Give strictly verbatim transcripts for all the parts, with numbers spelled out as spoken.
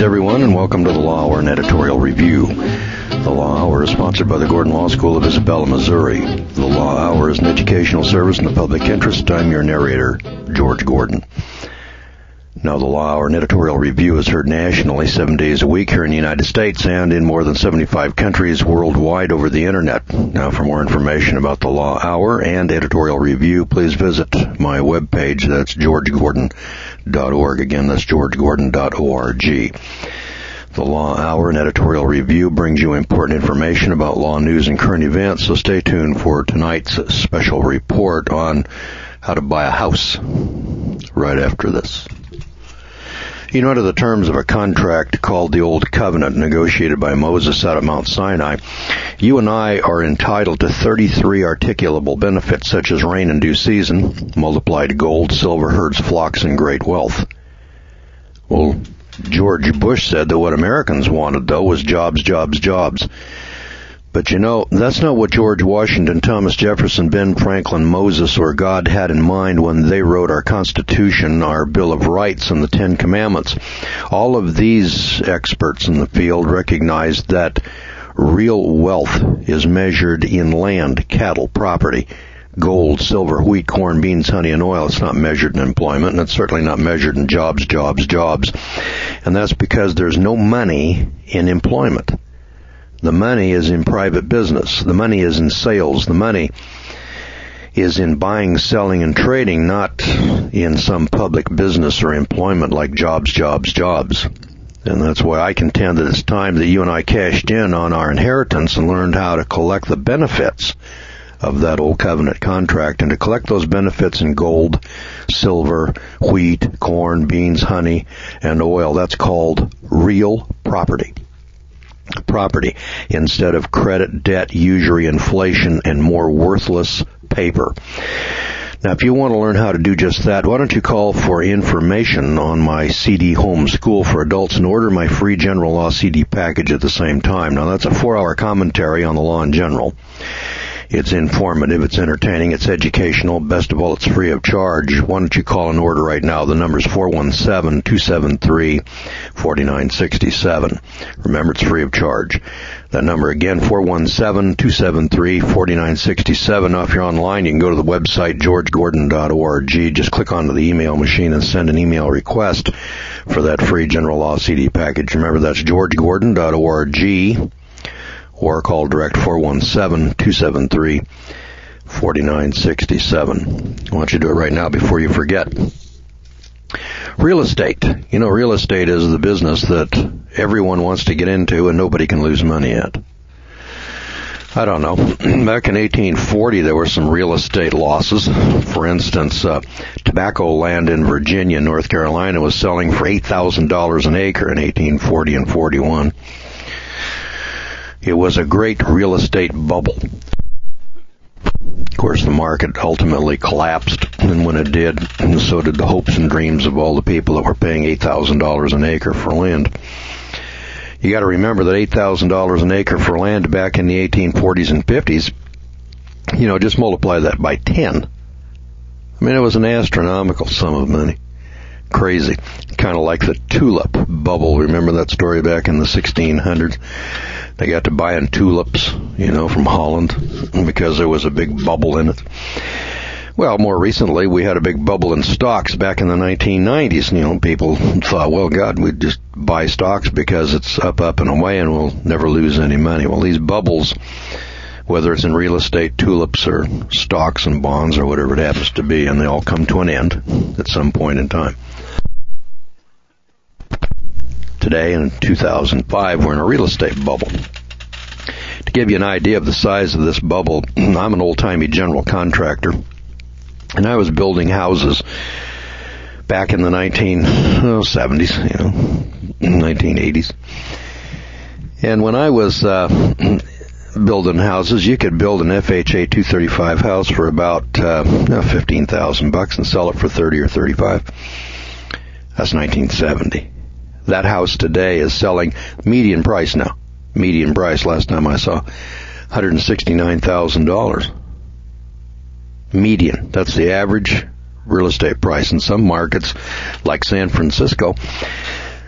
everyone, and welcome to the Law Hour and Editorial Review. The Law Hour is sponsored by the Gordon Law School of Isabella, Missouri. The Law Hour is an educational service in the public interest. I'm your narrator, George Gordon. Now, the Law Hour and Editorial Review is heard nationally seven days a week here in the United States and in more than seventy-five countries worldwide over the Internet. Now, for more information about the Law Hour and Editorial Review, please visit my webpage. That's george gordon dot org. Again, that's george gordon dot org. The Law Hour and Editorial Review brings you important information about law news and current events, so stay tuned for tonight's special report on how to buy a house right after this. You know, under the terms of a contract called the Old Covenant, negotiated by Moses out at Mount Sinai, you and I are entitled to thirty-three articulable benefits, such as rain in due season, multiplied gold, silver, herds, flocks, and great wealth. Well, George Bush said that what Americans wanted, though, was jobs, jobs, jobs. But you know, that's not what George Washington, Thomas Jefferson, Ben Franklin, Moses, or God had in mind when they wrote our Constitution, our Bill of Rights, and the Ten Commandments. All of these experts in the field recognized that real wealth is measured in land, cattle, property, gold, silver, wheat, corn, beans, honey, and oil. It's not measured in employment, and it's certainly not measured in jobs, jobs, jobs. And that's because there's no money in employment. The money is in private business. The money is in sales. The money is in buying, selling, and trading, not in some public business or employment like jobs, jobs, jobs. And that's why I contend that it's time that you and I cashed in on our inheritance and learned how to collect the benefits of that old covenant contract, and to collect those benefits in gold, silver, wheat, corn, beans, honey, and oil. That's called real property. Property, instead of credit, debt, usury, inflation, and more worthless paper. Now, if you want to learn how to do just that, why don't you call for information on my C D Home School for Adults and order my free General Law C D package at the same time. Now, that's a four-hour commentary on the law in general. It's informative, it's entertaining, it's educational. Best of all, it's free of charge. Why don't you call and order right now? The number's four one seven, two seven three, four nine six seven. Remember, it's free of charge. That number again, four one seven, two seven three, four nine six seven. Now, if you're online, you can go to the website, george gordon dot org. Just click onto the email machine and send an email request for that free General Law C D package. Remember, that's george gordon dot org. Or call direct four one seven, two seven three, four nine six seven. I want you to do it right now before you forget. Real estate. You know, real estate is the business that everyone wants to get into and nobody can lose money at. I don't know. Back in eighteen forty, there were some real estate losses. For instance, uh, tobacco land in Virginia, North Carolina was selling for eight thousand dollars an acre in eighteen forty and forty-one. It was a great real estate bubble. Of course, the market ultimately collapsed, and when it did, so did the hopes and dreams of all the people that were paying eight thousand dollars an acre for land. You got to remember that eight thousand dollars an acre for land back in the eighteen forties and fifties, you know, just multiply that by ten. I mean, it was an astronomical sum of money. Crazy. Kind of like the tulip bubble. Remember that story back in the sixteen hundreds? They got to buying tulips, you know, from Holland because there was a big bubble in it. Well, more recently, we had a big bubble in stocks back in the nineteen nineties. You know, people thought, well, God, we'd just buy stocks because it's up, up, and away, and we'll never lose any money. Well, these bubbles, whether it's in real estate, tulips, or stocks and bonds, or whatever it happens to be, and they all come to an end at some point in time. Today, in two thousand five, we're in a real estate bubble. To give you an idea of the size of this bubble, I'm an old-timey general contractor, and I was building houses back in the nineteen seventies, you know, nineteen eighties. And when I was uh, building houses, you could build an F H A two thirty-five house for about uh, fifteen thousand bucks and sell it for thirty or thirty-five. That's nineteen seventy. That house today is selling median price now. Median price last time I saw, one hundred sixty-nine thousand dollars. Median. That's the average real estate price. In some markets, like San Francisco,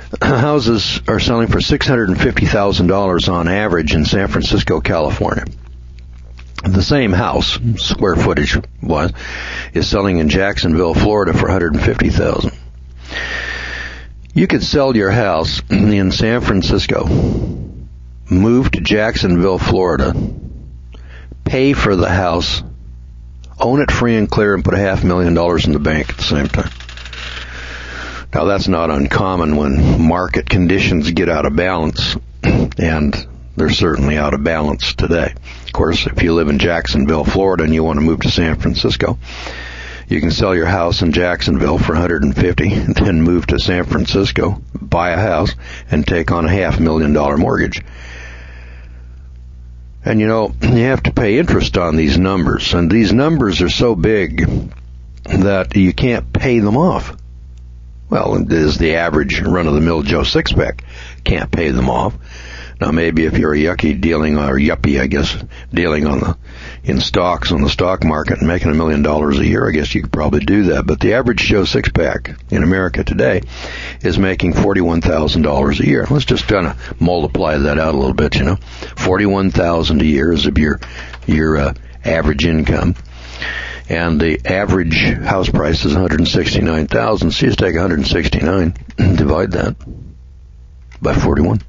houses are selling for six hundred fifty thousand dollars on average in San Francisco, California. The same house, square footage was, is selling in Jacksonville, Florida for one hundred fifty thousand dollars. You could sell your house in San Francisco, move to Jacksonville, Florida, pay for the house, own it free and clear, and put a half million dollars in the bank at the same time. Now, that's not uncommon when market conditions get out of balance, and they're certainly out of balance today. Of course, if you live in Jacksonville, Florida, and you want to move to San Francisco, you can sell your house in Jacksonville for one hundred fifty thousand dollars, then move to San Francisco, buy a house, and take on a half million dollar mortgage. And you know, you have to pay interest on these numbers, and these numbers are so big that you can't pay them off. Well, it is the average run-of-the-mill Joe Sixpack can't pay them off. Now, maybe if you're a yucky dealing, or yuppie, I guess, dealing on the in stocks on the stock market and making a million dollars a year, I guess you could probably do that. But the average Joe Sixpack in America today is making forty-one thousand dollars a year. Let's just kind of multiply that out a little bit, you know. forty-one thousand dollars a year is your your uh, average income. And the average house price is one hundred sixty-nine thousand dollars. So you just take one hundred sixty-nine and divide that by forty-one.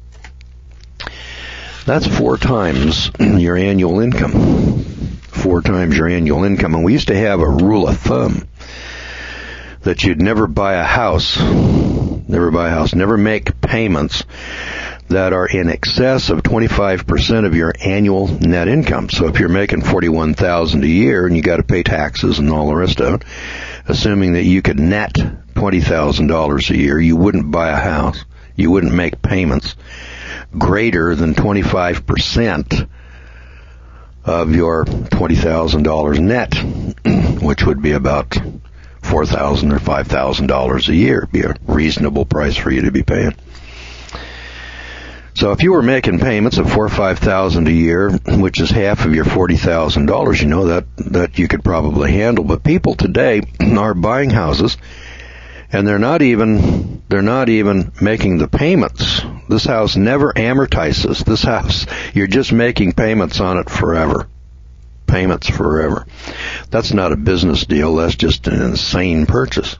That's four times your annual income. Four times your annual income. And we used to have a rule of thumb that you'd never buy a house, never buy a house, never make payments that are in excess of twenty-five percent of your annual net income. So if you're making forty-one thousand dollars a year and you got to pay taxes and all the rest of it, assuming that you could net twenty thousand dollars a year, you wouldn't buy a house. You wouldn't make payments greater than twenty-five percent of your twenty thousand dollars net, which would be about four thousand dollars or five thousand dollars a year. It'd be a reasonable price for you to be paying. So if you were making payments of four or five thousand dollars a year, which is half of your forty thousand dollars, you know, that, that you could probably handle. But people today are buying houses, and they're not even, they're not even making the payments. This house never amortizes. This house, you're just making payments on it forever. Payments forever. That's not a business deal. That's just an insane purchase.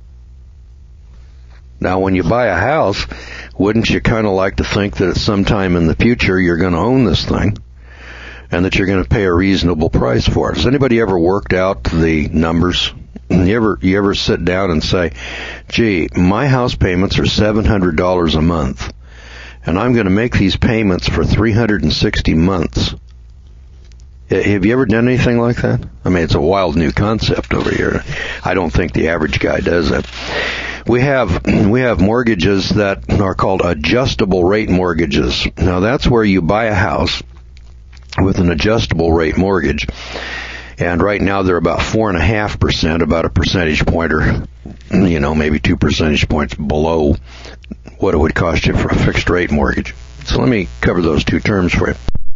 Now, when you buy a house, wouldn't you kind of like to think that at some time in the future you're going to own this thing and that you're going to pay a reasonable price for it? Has anybody ever worked out the numbers? You ever, you ever sit down and say, gee, my house payments are seven hundred dollars a month, and I'm going to make these payments for three hundred sixty months. Have you ever done anything like that? I mean, it's a wild new concept over here. I don't think the average guy does that. We have, we have mortgages that are called adjustable rate mortgages. Now, that's where you buy a house with an adjustable rate mortgage. And right now they're about four and a half percent, about a percentage point or, you know, maybe two percentage points below what it would cost you for a fixed rate mortgage. So let me cover those two terms for you.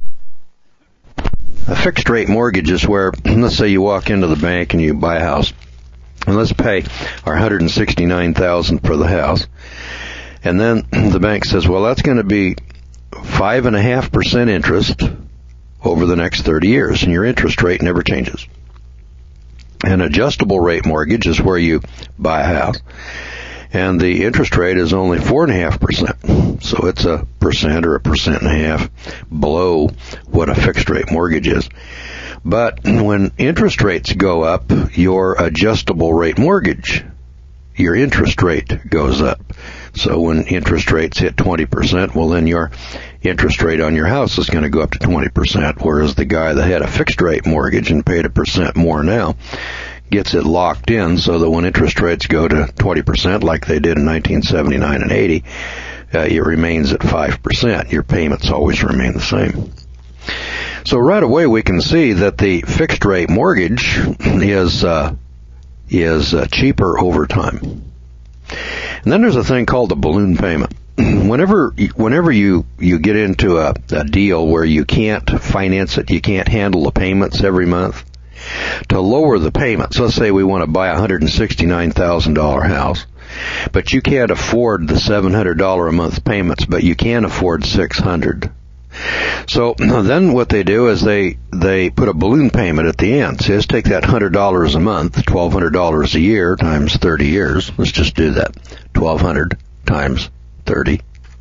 A fixed rate mortgage is where, let's say you walk into the bank and you buy a house, and let's pay our one hundred sixty-nine thousand dollars for the house, and then the bank says, well, that's going to be five and a half percent interest over the next thirty years, and your interest rate never changes. An adjustable rate mortgage is where you buy a house, and the interest rate is only four and a half percent. So it's a percent or a percent and a half below what a fixed rate mortgage is. But when interest rates go up, your adjustable rate mortgage, your interest rate goes up. So when interest rates hit twenty percent, well, then your interest rate on your house is going to go up to twenty percent, whereas the guy that had a fixed rate mortgage and paid a percent more now gets it locked in so that when interest rates go to twenty percent like they did in nineteen seventy-nine and eighty, uh, it remains at five percent. Your payments always remain the same. So right away we can see that the fixed rate mortgage is uh, is uh, cheaper over time. And then there's a thing called the balloon payment. Whenever whenever you, you get into a, a deal where you can't finance it, you can't handle the payments every month, to lower the payments. Let's say we want to buy a one hundred sixty-nine thousand dollars house, but you can't afford the seven hundred dollars a month payments, but you can afford six hundred dollars. So then what they do is they, they put a balloon payment at the end. So let's take that one hundred dollars a month, twelve hundred dollars a year times thirty years. Let's just do that. twelve hundred dollars times thirty,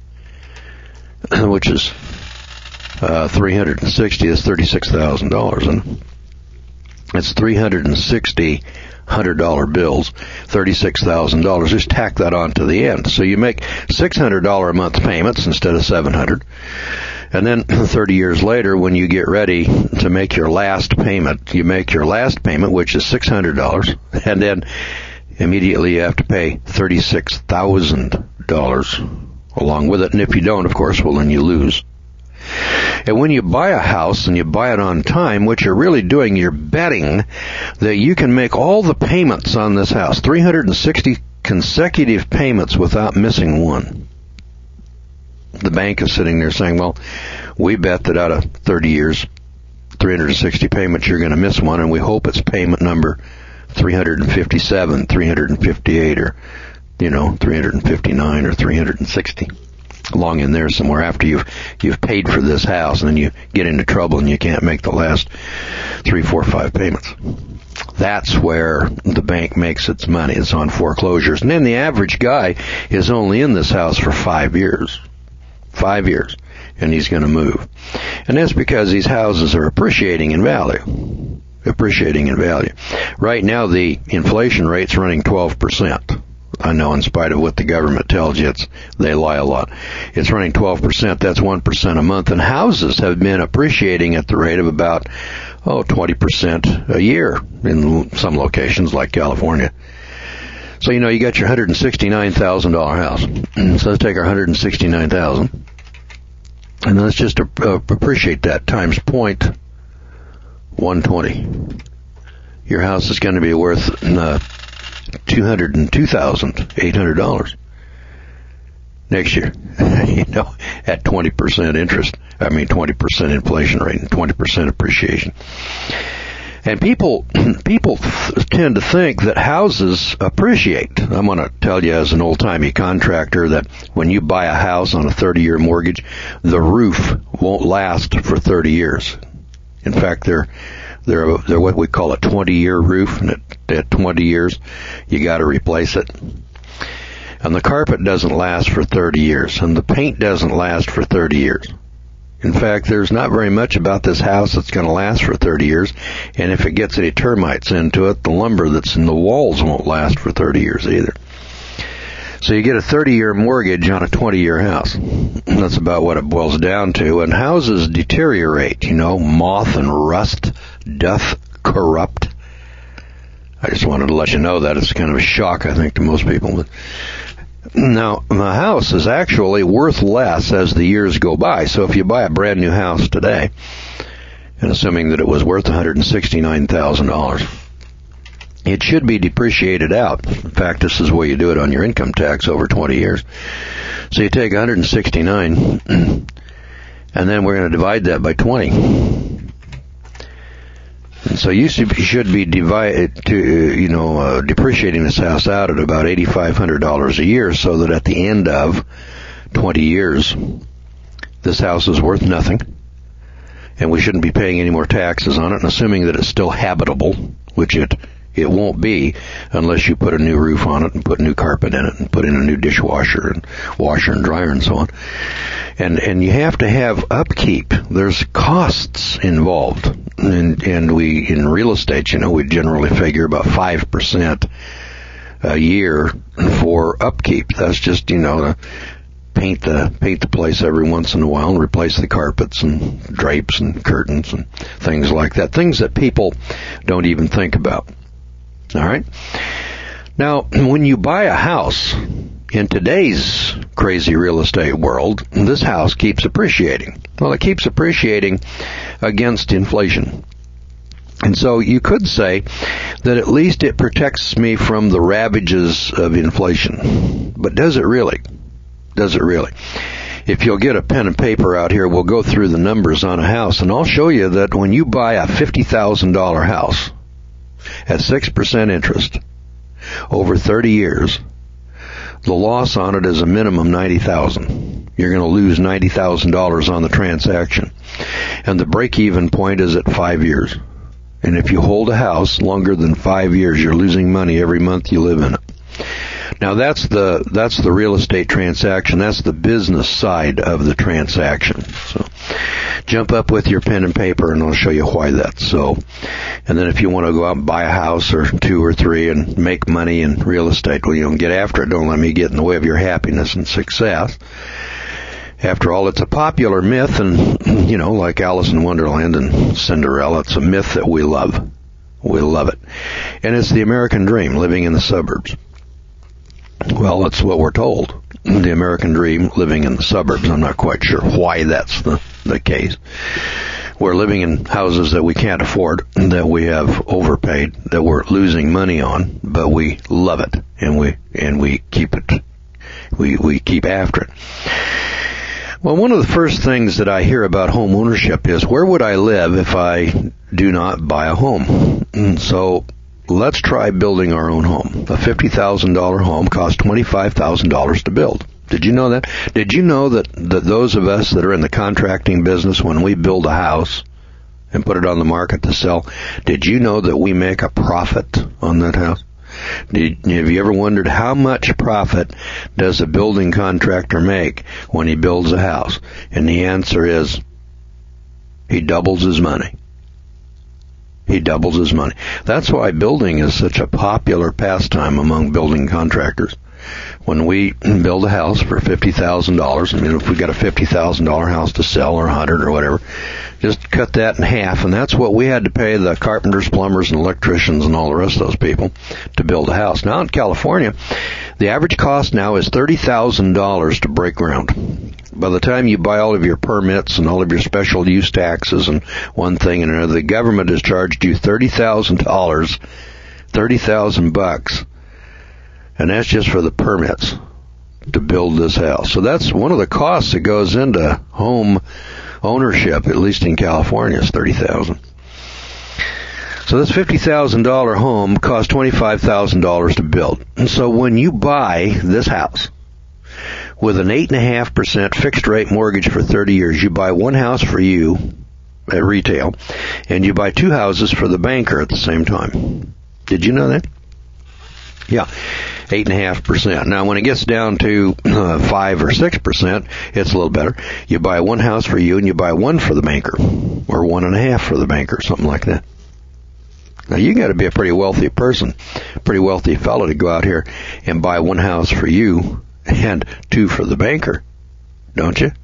which is uh, three hundred sixty. That's thirty-six thousand dollars. And it's three hundred sixty one hundred dollar bills, thirty-six thousand dollars. Just tack that on to the end. So you make six hundred dollars a month payments instead of seven hundred dollars. And then thirty years later, when you get ready to make your last payment, you make your last payment, which is six hundred dollars, and then immediately you have to pay thirty-six thousand dollars along with it. And if you don't, of course, well, then you lose. And when you buy a house and you buy it on time, what you're really doing, you're betting that you can make all the payments on this house, three hundred sixty consecutive payments without missing one. The bank is sitting there saying, well, we bet that out of thirty years, three hundred sixty payments, you're going to miss one, and we hope it's payment number three hundred fifty-seven, three hundred fifty-eight, or, you know, three hundred fifty-nine or three hundred sixty. Along in there somewhere after you've you've paid for this house, and then you get into trouble and you can't make the last three, four, five payments. That's where the bank makes its money. It's on foreclosures. And then the average guy is only in this house for five years. Five years. And he's going to move. And that's because these houses are appreciating in value. Appreciating in value. Right now the inflation rate's running twelve percent. I know, in spite of what the government tells you, it's, they lie a lot. It's running twelve percent. That's one percent a month. And houses have been appreciating at the rate of about, oh, twenty percent a year in some locations like California. So, you know, you got your one hundred sixty-nine thousand dollars house. So let's take our one hundred sixty-nine thousand dollars. And let's just uh, appreciate that times point one twenty. Your house is going to be worth uh, two hundred two thousand eight hundred dollars next year, you know, at twenty percent interest. I mean, twenty percent inflation rate and twenty percent appreciation. And people, people tend to think that houses appreciate. I'm going to tell you as an old-timey contractor that when you buy a house on a thirty-year mortgage, the roof won't last for thirty years. In fact, they're They're, they're what we call a twenty-year roof, and at, at twenty years, you got to replace it. And the carpet doesn't last for thirty years, and the paint doesn't last for thirty years. In fact, there's not very much about this house that's going to last for thirty years, and if it gets any termites into it, the lumber that's in the walls won't last for thirty years either. So you get a thirty-year mortgage on a twenty-year house. That's about what it boils down to. And houses deteriorate, you know, moth and rust doth corrupt. I just wanted to let you know that. It's kind of a shock, I think, to most people. But now, the house is actually worth less as the years go by. So if you buy a brand new house today, and assuming that it was worth one hundred sixty-nine thousand dollars, it should be depreciated out. In fact, this is the way you do it on your income tax over twenty years. So you take one hundred sixty-nine, and then we're going to divide that by twenty. And so you should be divided to, you know, uh, depreciating this house out at about eight thousand five hundred dollars a year, so that at the end of twenty years, this house is worth nothing, and we shouldn't be paying any more taxes on it, and assuming that it's still habitable, which it It won't be unless you put a new roof on it and put new carpet in it and put in a new dishwasher and washer and dryer and so on. And and you have to have upkeep. There's costs involved. And and we, in real estate, you know, we generally figure about five percent a year for upkeep. That's just, you know, to paint the paint the place every once in a while and replace the carpets and drapes and curtains and things like that. Things that people don't even think about. All right. Now, when you buy a house in today's crazy real estate world, this house keeps appreciating. Well, it keeps appreciating against inflation. And so you could say that at least it protects me from the ravages of inflation. But does it really? Does it really? if you'll get a pen and paper out here, we'll go through the numbers on a house, and I'll show you that when you buy a fifty thousand dollars house at six percent interest over thirty years, the loss on it is a minimum ninety thousand dollars. You're going to lose ninety thousand dollars on the transaction. And the break-even point is at five years. And if you hold a house longer than five years, you're losing money every month you live in it. Now that's the that's the real estate transaction. That's the business side of the transaction. So jump up with your pen and paper and I'll show you why that's so. And then if you want to go out and buy a house or two or three and make money in real estate, well, you know, get after it. Don't let me get in the way of your happiness and success. After all, it's a popular myth, and, you know, like Alice in Wonderland and Cinderella, it's a myth that we love. We love it. And it's the American dream, living in the suburbs. Well, that's what we're told. The American dream, living in the suburbs. I'm not quite sure why that's the, the case. We're living in houses that we can't afford, that we have overpaid, that we're losing money on, but we love it, and we and we keep it. We we keep after it. Well, one of the first things that I hear about home ownership is, where would I live if I do not buy a home? And so let's try building our own home. A fifty thousand dollars home costs twenty-five thousand dollars to build. Did you know that? Did you know that, that those of us that are in the contracting business, when we build a house and put it on the market to sell, did you know that we make a profit on that house? Did, have you ever wondered how much profit does a building contractor make when he builds a house? And the answer is, he doubles his money. He doubles his money. That's why building is such a popular pastime among building contractors. When we build a house for fifty thousand dollars, I mean, if we got a fifty thousand dollars house to sell or a hundred or whatever, just cut that in half, and that's what we had to pay the carpenters, plumbers, and electricians and all the rest of those people to build a house. Now in California, the average cost now is thirty thousand dollars to break ground. By the time you buy all of your permits and all of your special use taxes and one thing and another, the government has charged you thirty thousand dollars, thirty thousand bucks. And that's just for the permits to build this house. So that's one of the costs that goes into home ownership, at least in California, is thirty thousand dollars. So this fifty thousand dollars home costs twenty-five thousand dollars to build. And so when you buy this house with an eight point five percent fixed rate mortgage for thirty years, you buy one house for you at retail, and you buy two houses for the banker at the same time. Did you know that? Yeah, eight and a half percent. Now, when it gets down to uh, five or six percent, it's a little better. You buy one house for you, and you buy one for the banker, or one and a half for the banker, something like that. Now, you got to be a pretty wealthy person, pretty wealthy fellow to go out here and buy one house for you and two for the banker, don't you?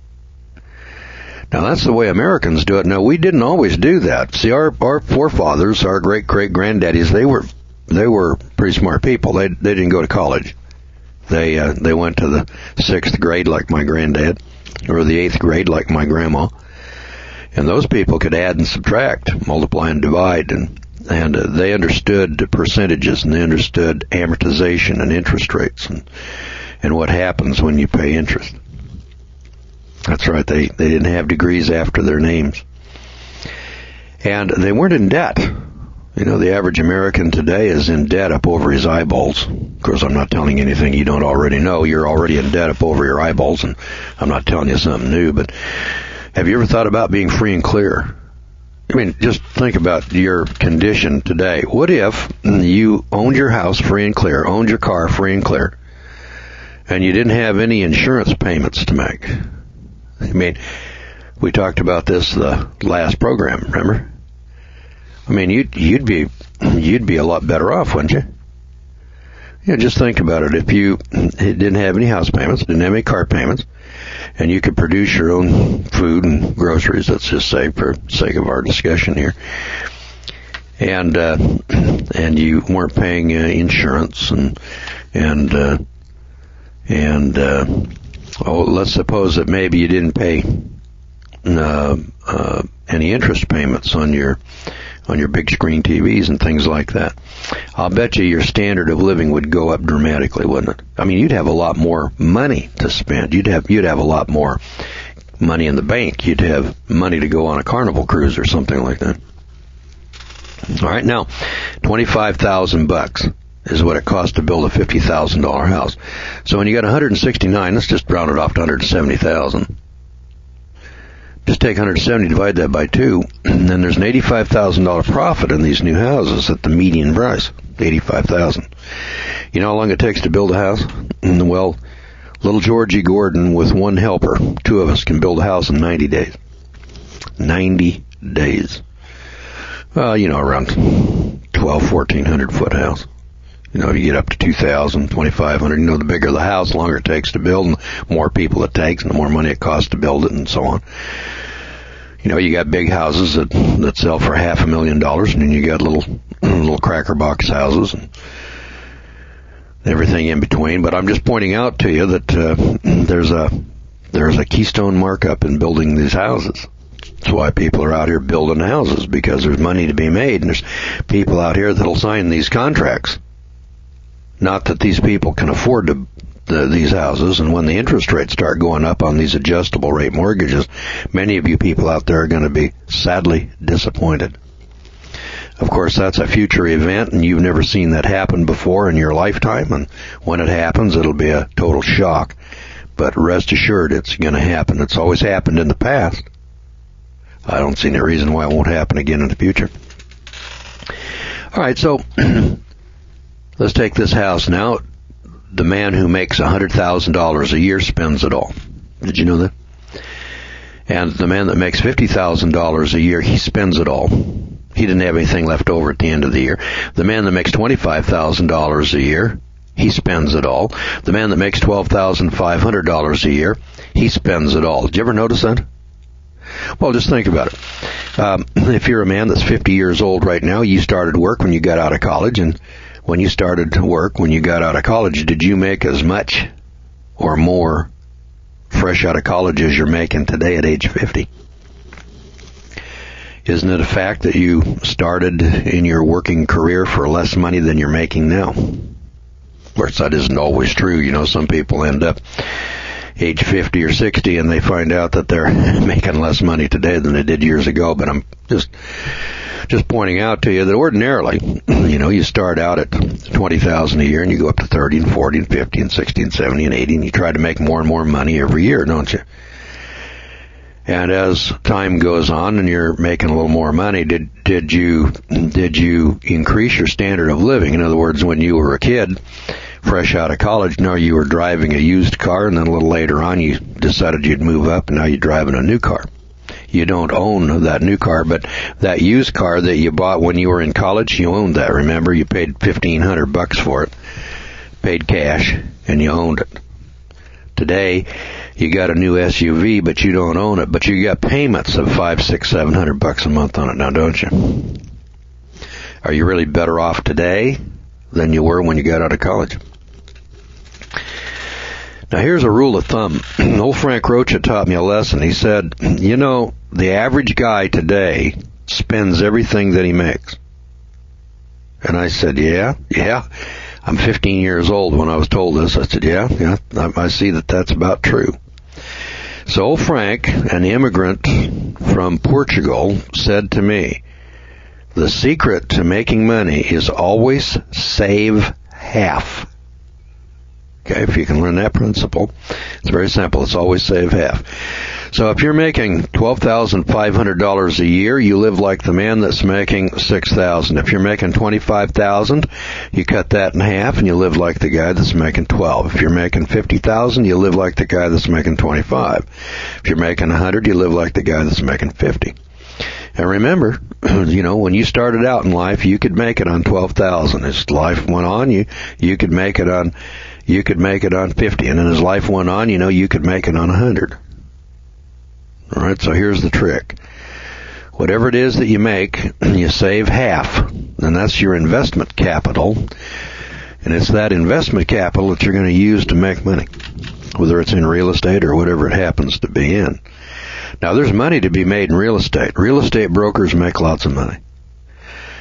Now, that's the way Americans do it. Now, we didn't always do that. See, our our forefathers, our great great granddaddies, they were. They were pretty smart people. They they didn't go to college. They uh, they went to the sixth grade like my granddad, or the eighth grade like my grandma. And those people could add and subtract, multiply and divide, and and uh, they understood the percentages, and they understood amortization and interest rates, and and what happens when you pay interest. That's right. They they didn't have degrees after their names, and they weren't in debt. You know, the average American today is in debt up over his eyeballs. Of course, I'm not telling you anything you don't already know. You're already in debt up over your eyeballs, and I'm not telling you something new. But have you ever thought about being free and clear? I mean, just think about your condition today. What if you owned your house free and clear, owned your car free and clear, and you didn't have any insurance payments to make? I mean, we talked about this the last program, remember? I mean, you'd, you'd be, you'd be a lot better off, wouldn't you? You know, just think about it. If you didn't have any house payments, didn't have any car payments, and you could produce your own food and groceries, let's just say, for sake of our discussion here, and, uh, and you weren't paying uh, insurance and, and, uh, and, uh, oh, let's suppose that maybe you didn't pay, uh, uh, any interest payments on your, on your big screen T Vs and things like that. I'll bet you your standard of living would go up dramatically, wouldn't it? I mean, you'd have a lot more money to spend. You'd have you'd have a lot more money in the bank. You'd have money to go on a Carnival cruise or something like that. All right, now, twenty-five thousand bucks is what it costs to build a fifty thousand dollars house. So when you got one hundred sixty-nine, let's just round it off to one hundred seventy thousand. Just take one hundred seventy, divide that by two, and then there's an eighty-five thousand dollars profit in these new houses at the median price, eighty-five thousand dollars. You know how long it takes to build a house? Well, little Georgie Gordon with one helper, two of us, can build a house in ninety days. ninety days. Well, you know, around twelve, fourteen hundred foot house. You know, you get up to two thousand, twenty-five hundred, you know, the bigger the house, the longer it takes to build, and the more people it takes, and the more money it costs to build it, and so on. You know, you got big houses that, that sell for half a million dollars, and then you got little, little cracker box houses, and everything in between. But I'm just pointing out to you that, uh, there's a, there's a keystone markup in building these houses. That's why people are out here building houses, because there's money to be made, and there's people out here that'll sign these contracts. Not that these people can afford to, the, these houses, and when the interest rates start going up on these adjustable rate mortgages, many of you people out there are going to be sadly disappointed. Of course, that's a future event, and you've never seen that happen before in your lifetime, and when it happens, it'll be a total shock. But rest assured, it's going to happen. It's always happened in the past. I don't see any reason why it won't happen again in the future. All right, so let's take this house now. The man who makes one hundred thousand dollars a year spends it all. Did you know that? And the man that makes fifty thousand dollars a year, he spends it all. He didn't have anything left over at the end of the year. The man that makes twenty-five thousand dollars a year, he spends it all. The man that makes twelve thousand five hundred dollars a year, he spends it all. Did you ever notice that? Well, just think about it. Um, if you're a man that's fifty years old right now, you started work when you got out of college, and when you started to work when you got out of college, did you make as much or more fresh out of college as you're making today at age fifty? Isn't it a fact that you started in your working career for less money than you're making now? Of course, that isn't always true. You know, some people end up age fifty or sixty and they find out that they're making less money today than they did years ago. But I'm just just pointing out to you that ordinarily, you know, you start out at twenty thousand dollars a year and you go up to thirty and forty and fifty and sixty and seventy and eighty, and you try to make more and more money every year, don't you? And as time goes on and you're making a little more money, did did you did you increase your standard of living? In other words, when you were a kid, fresh out of college, now you were driving a used car, and then a little later on you decided you'd move up, and now you're driving a new car. You don't own that new car, but that used car that you bought when you were in college, you owned that. Remember, you paid fifteen hundred bucks for it, paid cash, and you owned it. Today, you got a new S U V, but you don't own it, but you got payments of five, six, seven hundred bucks a month on it now, don't you? Are you really better off today than you were when you got out of college? Now, here's a rule of thumb. Old Frank Rocha taught me a lesson. He said, you know, the average guy today spends everything that he makes. And I said, yeah, yeah. I'm fifteen years old when I was told this. I said, yeah, yeah, I, I see that that's about true. So old Frank, an immigrant from Portugal, said to me, the secret to making money is always save half. Okay, if you can learn that principle, it's very simple. It's always save half. So if you're making twelve thousand five hundred dollars a year, you live like the man that's making six thousand dollars. If you're making twenty-five thousand dollars, you cut that in half and you live like the guy that's making twelve. If you're making fifty thousand dollars, you live like the guy that's making twenty-five. If you're making one hundred dollars, you live like the guy that's making fifty. And remember, you know, when you started out in life, you could make it on twelve thousand. As life went on, you you could make it on you could make it on fifty, and then as life went on, you know, you could make it on one hundred. All right, so here's the trick. Whatever it is that you make, you save half, and that's your investment capital. And it's that investment capital that you're going to use to make money, whether it's in real estate or whatever it happens to be in. Now, there's money to be made in real estate. Real estate brokers make lots of money.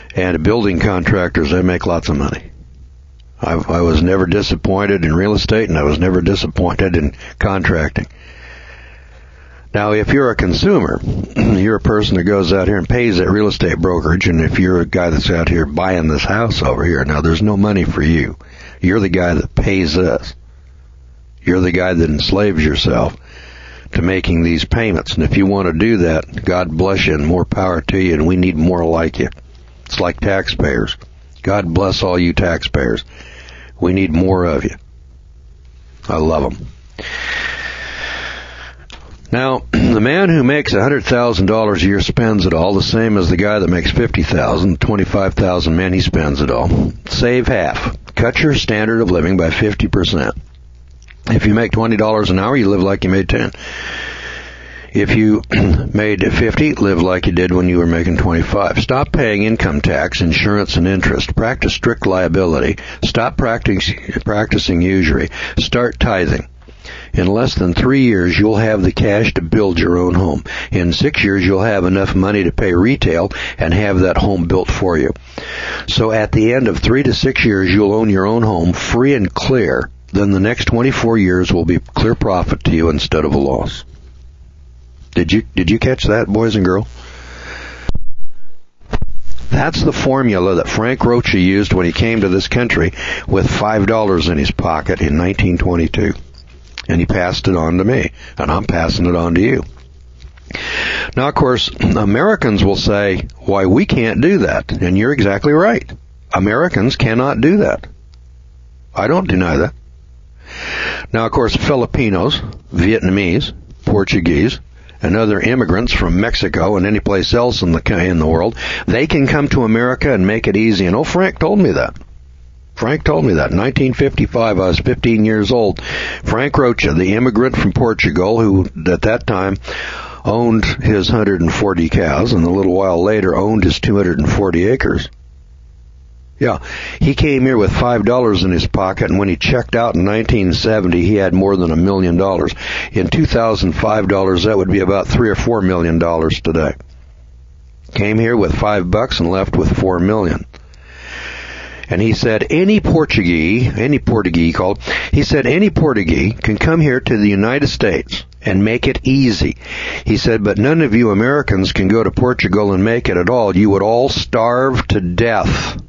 And building contractors, they make lots of money. I, I was never disappointed in real estate, and I was never disappointed in contracting. Now, if you're a consumer, you're a person that goes out here and pays that real estate brokerage, and if you're a guy that's out here buying this house over here, now there's no money for you. You're the guy that pays us. You're the guy that enslaves yourself to making these payments. And if you want to do that, God bless you and more power to you, and we need more like you. It's like taxpayers. God bless all you taxpayers. We need more of you. I love them. Now, the man who makes one hundred thousand dollars a year spends it all, the same as the guy that makes fifty thousand dollars, twenty-five thousand dollars, man, he spends it all. Save half. Cut your standard of living by fifty percent. If you make twenty dollars an hour, you live like you made ten. If you made fifty, live like you did when you were making twenty-five. Stop paying income tax, insurance, and interest. Practice strict liability. Stop practicing, practicing usury. Start tithing. In less than three years, you'll have the cash to build your own home. In six years, you'll have enough money to pay retail and have that home built for you. So at the end of three to six years, you'll own your own home free and clear. Then the next twenty-four years will be clear profit to you instead of a loss. Did you, did you catch that, boys and girls? That's the formula that Frank Rocha used when he came to this country with five dollars in his pocket in nineteen twenty-two. And he passed it on to me, and I'm passing it on to you. Now, of course, Americans will say, why, we can't do that. And you're exactly right. Americans cannot do that. I don't deny that. Now, of course, Filipinos, Vietnamese, Portuguese, and other immigrants from Mexico and any place else in the, in the world, they can come to America and make it easy. And oh, Frank told me that. Frank told me that. In nineteen fifty-five, I was fifteen years old. Frank Rocha, the immigrant from Portugal, who at that time owned his one hundred forty cows, and a little while later owned his two hundred forty acres. Yeah, he came here with five dollars in his pocket, and when he checked out in nineteen seventy, he had more than a million dollars. In two thousand five dollars, that would be about three or four million dollars today. Came here with five bucks and left with four million. And he said, any Portuguese, any Portuguese called, he said, any Portuguese can come here to the United States and make it easy. He said, but none of you Americans can go to Portugal and make it at all. You would all starve to death.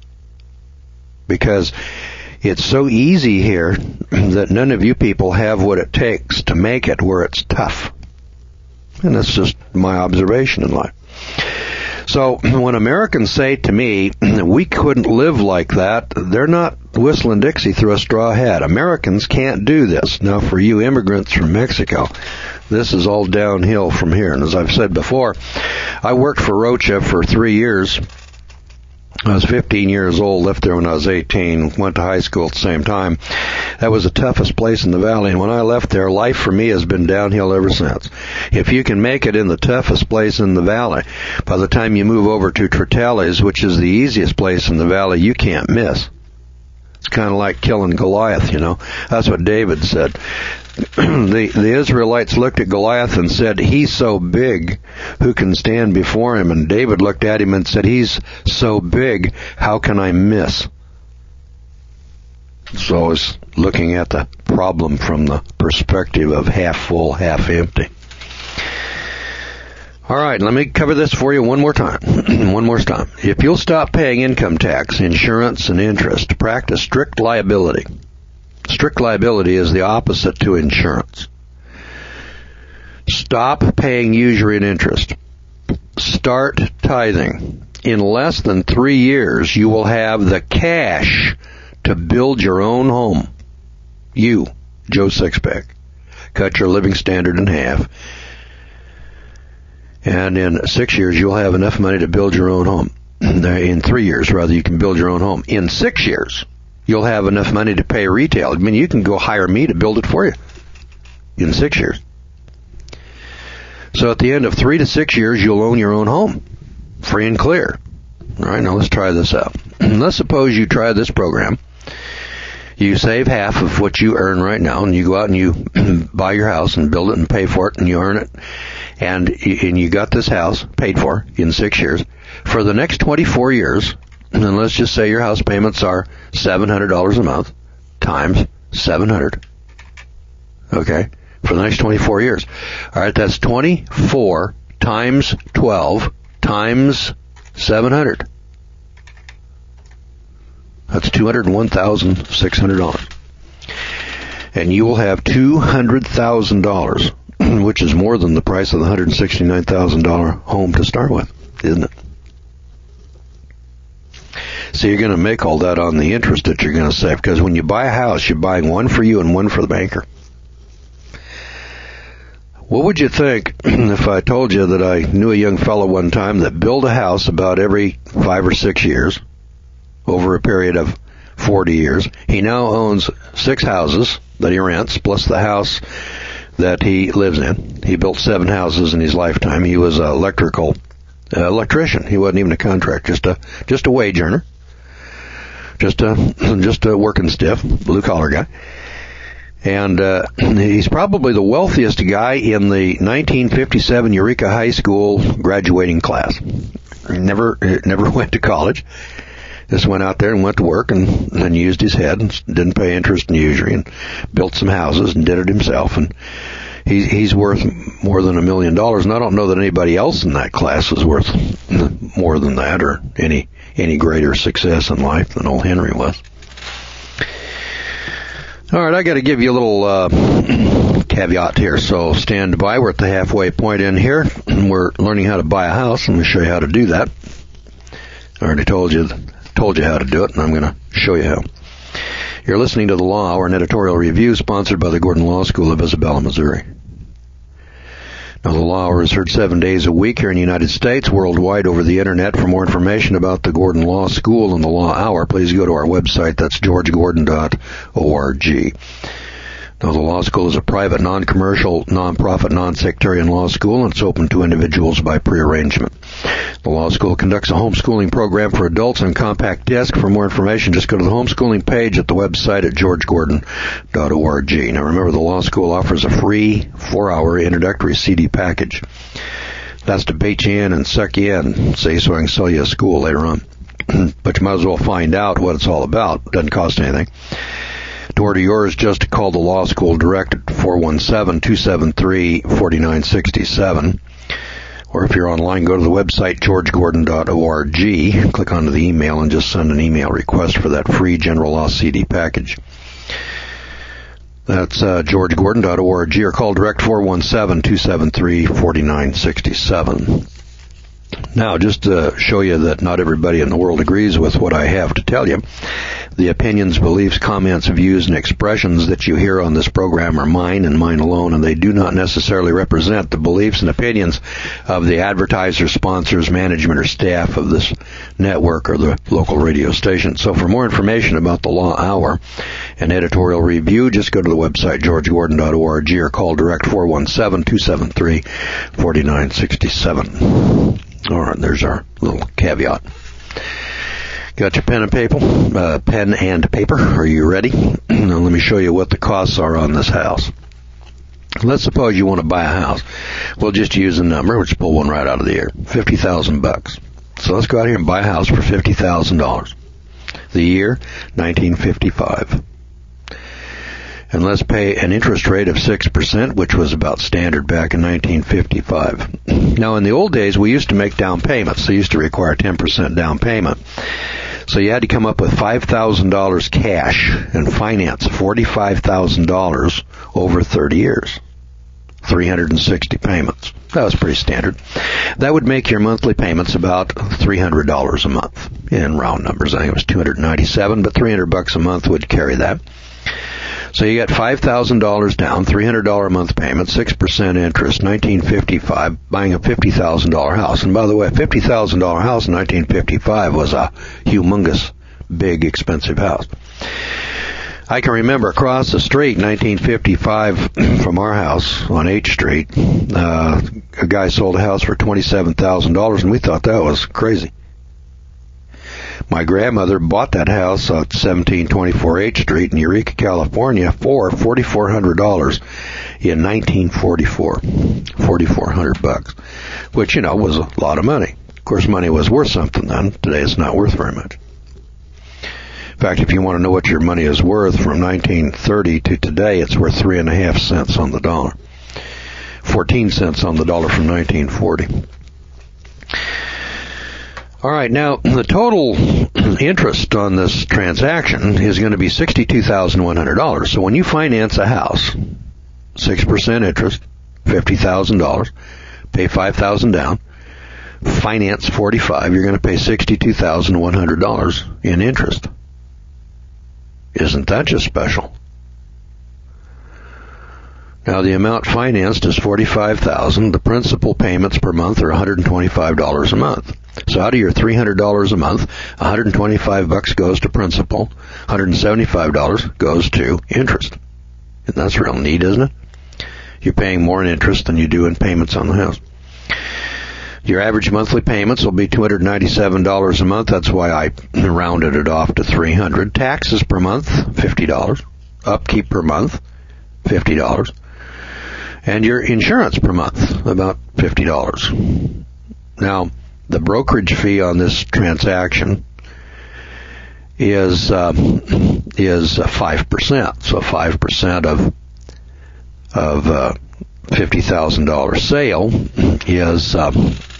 Because it's so easy here that none of you people have what it takes to make it where it's tough. And that's just my observation in life. So when Americans say to me, we couldn't live like that, they're not whistling Dixie through a straw hat. Americans can't do this. Now, for you immigrants from Mexico, this is all downhill from here. And as I've said before, I worked for Rocha for three years. I was fifteen years old, left there when I was eighteen, went to high school at the same time. That was the toughest place in the valley, and when I left there, life for me has been downhill ever since. If you can make it in the toughest place in the valley, by the time you move over to Tertales, which is the easiest place in the valley, you can't miss. It's kind of like killing Goliath, you know. That's what David said. the, the Israelites looked at Goliath and said, he's so big, who can stand before him? And David looked at him and said, he's so big, how can I miss? So it's looking at the problem from the perspective of half full, half empty. All right, let me cover this for you one more time. one more time. If you'll stop paying income tax, insurance, and interest, practice strict liability. Strict liability is the opposite to insurance. Stop paying usury and interest. Start tithing. In less than three years, you will have the cash to build your own home. You, Joe Sixpack. Cut your living standard in half. And in six years, you'll have enough money to build your own home. In three years, rather, you can build your own home. In six years, you'll have enough money to pay retail. I mean, you can go hire me to build it for you. In six years. So at the end of three to six years, you'll own your own home. Free and clear. All right, now let's try this out. Let's suppose you try this program. You save half of what you earn right now, and you go out and you buy your house and build it and pay for it, and you earn it. And, and you got this house paid for in six years. For the next twenty-four years, and let's just say your house payments are seven hundred dollars a month times seven hundred. Okay? For the next twenty-four years. All right, that's twenty-four times twelve times seven hundred. That's two hundred one thousand six hundred dollars. And you will have two hundred thousand dollars, which is more than the price of the one hundred sixty-nine thousand dollars home to start with, isn't it? So you're going to make all that on the interest that you're going to save, because when you buy a house, you're buying one for you and one for the banker. What would you think if I told you that I knew a young fellow one time that built a house about every five or six years, over a period of forty years. He now owns six houses that he rents, plus the house that he lives in. He built seven houses in his lifetime. He was an electrical uh, electrician. He wasn't even a contractor, just a just a wage earner, just a just a working stiff, blue collar guy. And uh, he's probably the wealthiest guy in the nineteen fifty-seven Eureka High School graduating class. Never never went to college. Just went out there and went to work and then used his head and didn't pay interest and usury and built some houses and did it himself. And he, he's worth more than a million dollars. And I don't know that anybody else in that class is worth more than that or any any greater success in life than old Henry was. All right, I got to give you a little uh, caveat here, so stand by. We're at the halfway point in here, and we're learning how to buy a house. I'm going to show you how to do that. I already told you told you how to do it, and I'm going to show you how. You're listening to The Law Hour, an editorial review sponsored by the Gordon Law School of Isabella, Missouri. Now, The Law Hour is heard seven days a week here in the United States, worldwide over the Internet. For more information about the Gordon Law School and The Law Hour, please go to our website. That's george gordon dot org. Now, the law school is a private, non-commercial, non-profit, non-sectarian law school, and it's open to individuals by pre-arrangement. The law school conducts a homeschooling program for adults on compact disc. For more information, just go to the homeschooling page at the website at george gordon dot org. Now, remember, the law school offers a free four-hour introductory C D package. That's to bait you in and suck you in, say, so I can sell you a school later on. But you might as well find out what it's all about. It doesn't cost anything. To order yours, just call the law school direct at four one seven, two seven three, four nine six seven. Or if you're online, go to the website, george gordon dot org, click onto the email, and just send an email request for that free general law C D package. That's uh, george gordon dot org, or call direct four one seven, two seven three, four nine six seven. Now, just to show you that not everybody in the world agrees with what I have to tell you, the opinions, beliefs, comments, views, and expressions that you hear on this program are mine and mine alone, and they do not necessarily represent the beliefs and opinions of the advertisers, sponsors, management, or staff of this network or the local radio station. So for more information about the Law Hour and editorial review, just go to the website, george gordon dot org, or call direct four one seven, two seven three, four nine six seven. All right, there's our little caveat. Got your pen and paper? Uh, pen and paper. Are you ready? Now let me show you what the costs are on this house. Let's suppose you want to buy a house. We'll just use a number. We'll just pull one right out of the air. Fifty thousand bucks. So let's go out here and buy a house for fifty thousand dollars. The year nineteen fifty-five. And let's pay an interest rate of six percent, which was about standard back in nineteen fifty-five. Now, in the old days, we used to make down payments. They used to require ten percent down payment. So you had to come up with five thousand dollars cash and finance forty-five thousand dollars over thirty years. three hundred sixty payments. That was pretty standard. That would make your monthly payments about three hundred dollars a month. In round numbers, I think it was two hundred ninety-seven, but three hundred bucks a month would carry that. So you got five thousand dollars down, three hundred dollars a month payment, six percent interest, nineteen fifty-five, buying a fifty thousand dollars house. And by the way, a fifty thousand dollars house in nineteen fifty-five was a humongous, big, expensive house. I can remember across the street, nineteen fifty-five, from our house on H Street, uh, a guy sold a house for twenty-seven thousand dollars, and we thought that was crazy. My grandmother bought that house at seventeen twenty-four H Street in Eureka, California for four thousand four hundred dollars in nineteen forty-four. four thousand four hundred bucks, which, you know, was a lot of money. Of course, money was worth something then. Today it's not worth very much. In fact, if you want to know what your money is worth from nineteen thirty to today, it's worth three and a half cents on the dollar. Fourteen cents on the dollar from nineteen forty. All right, now the total interest on this transaction is going to be sixty-two thousand one hundred dollars. So when you finance a house, six percent interest, fifty thousand dollars, pay five thousand dollars down, finance forty-five, you're going to pay sixty-two thousand one hundred dollars in interest. Isn't that just special? Now the amount financed is forty-five thousand dollars. The principal payments per month are one hundred twenty-five dollars a month. So out of your three hundred dollars a month, one hundred twenty-five bucks goes to principal, one hundred seventy-five dollars goes to interest. And that's real neat, isn't it? You're paying more in interest than you do in payments on the house. Your average monthly payments will be two hundred ninety-seven dollars a month. That's why I rounded it off to three hundred dollars. Taxes per month, fifty dollars. Upkeep per month, fifty dollars. And your insurance per month, about fifty dollars. Now, the brokerage fee on this transaction is uh, is five percent. So five percent of of uh, fifty thousand dollars sale is uh,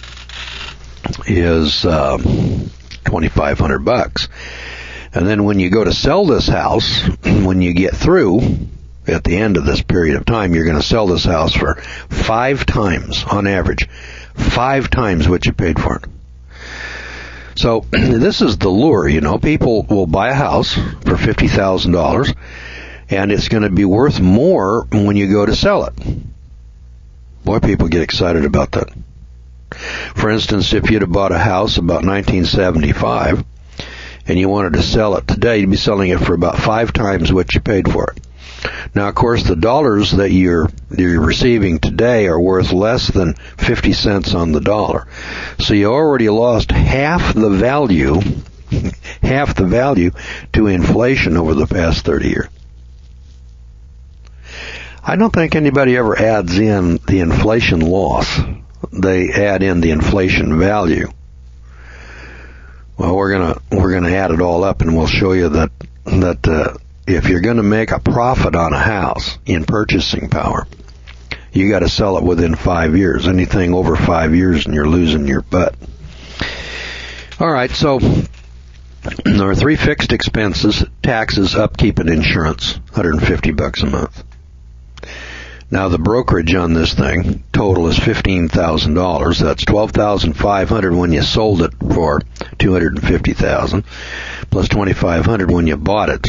is uh, twenty-five hundred bucks. And then when you go to sell this house, when you get through at the end of this period of time, you're going to sell this house for five times, on average, five times what you paid for it. So this is the lure, you know. People will buy a house for fifty thousand dollars, and it's going to be worth more when you go to sell it. Boy, people get excited about that. For instance, if you'd have bought a house about nineteen seventy-five and you wanted to sell it today, you'd be selling it for about five times what you paid for it. Now, of course, the dollars that you're you're receiving today are worth less than fifty cents on the dollar. So you already lost half the value, half the value to inflation over the past thirty years. I don't think anybody ever adds in the inflation loss. They add in the inflation value. Well, we're gonna we're gonna add it all up, and we'll show you that that uh, if you're going to make a profit on a house in purchasing power, you got to sell it within five years. Anything over five years, and you're losing your butt. All right, so there are three fixed expenses: taxes, upkeep, and insurance. one hundred fifty bucks a month. Now the brokerage on this thing total is fifteen thousand dollars. That's twelve thousand five hundred dollars when you sold it for two hundred fifty thousand dollars, plus twenty-five hundred dollars when you bought it.